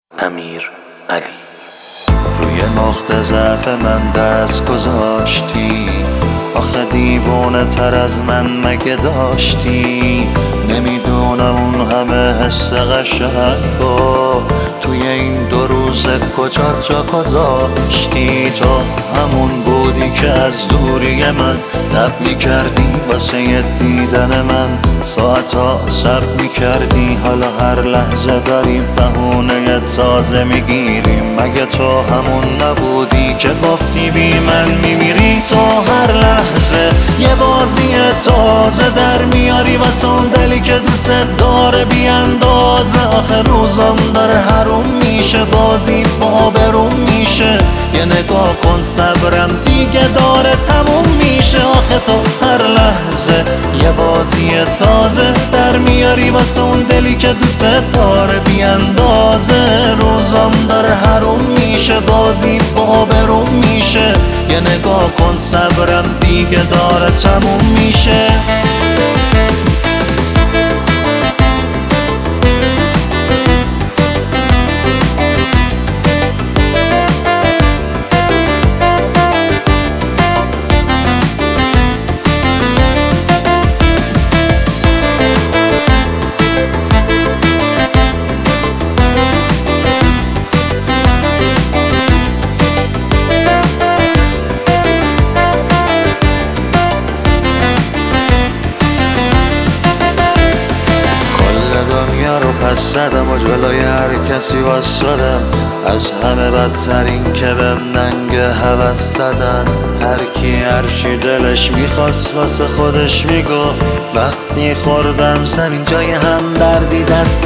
امیر علی. روی نقطه ضعف من دست گذاشتی، آخه دیوانه تر از من مگه داشتی؟ نمیدونم اون همه حس قشنگو توی این 2 روز کجا جا گذاشتی؟ تو همون بودی که از دوری من تب میکردی واسه دیدن من، ساعتا صبر میکردی، حالا هر لحظه داری بهونه تازه میگیری. مگه تو همون نبودی که گفتی بی من میمیری؟ تو هر لحظه یه بازی تازه در میاری واسه اون دلی که دوست داره بی اندازه. آخه روزم داره حروم میشه، بازی با بروم میشه، یه نگاه کن صبرم دیگه داره تموم میشه. آخه تو هر لحظه یه بازی تازه در میاری واسه اون دلی که دوست داره بی اندازه. روزم داره حروم میشه، بازی با بروم میشه، یه نگاه کن صبرم دیگه داره تموم میشه. دنیا رو پس زدم و جلوی هر کسی واسدم، از همه بدترین که بهم ننگ هوس زدن. هر کی هرچی دلش میخواست واسه خودش میگفت، وقتی خوردم زمین جای هم دردی دست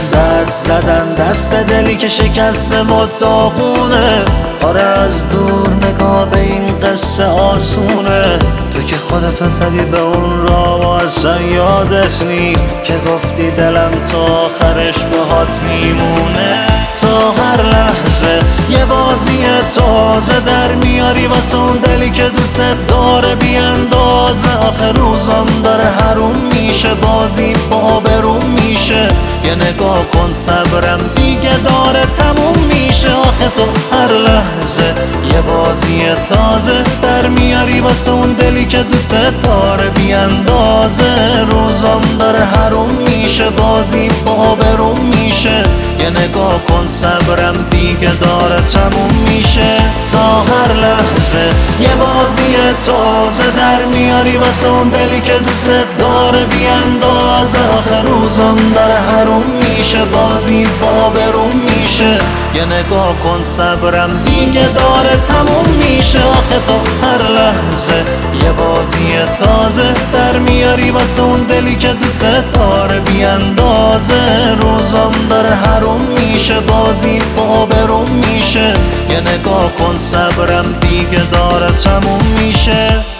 زدن دست به دلی که شکسته و داغونه. آره از دور نگاه به این قصه آسونه، تو که خودتو زدی به اون راه و اصلا یادت نیست که گفتی دلم تا آخرش باهات میمونه. تا هر لحظه یه بازی تازه در میاری واسه اون دلی که دوست داره بی اندازه. آخه روزم داره حروم میشه، بازی با بروم میشه، یه نگاه کن صبرم دیگه داره تموم میشه. آخه تو هر لحظه یه بازی تازه در میاری واسه اون دلی که دوست داره بی اندازه. روزم داره حروم میشه، بازی با بروم میشه، یه نگاه کن صبرم دیگه داره تموم میشه. تا هر لحظه یه بازی تازه در میاری واسه اون دلی که دوست داره بی اندازه. آخه روزم داره حروم میشه، بازی با بروم میشه، یه نگاه کن صبرم دیگه داره تموم میشه. آخه تو هر لحظه یه بازی تازه در میاری واسه اون دلی که دوست داره بی اندازه. روزم داره حروم میشه، بازی با بروم میشه، یه نگاه کن صبرم دیگه داره تموم میشه.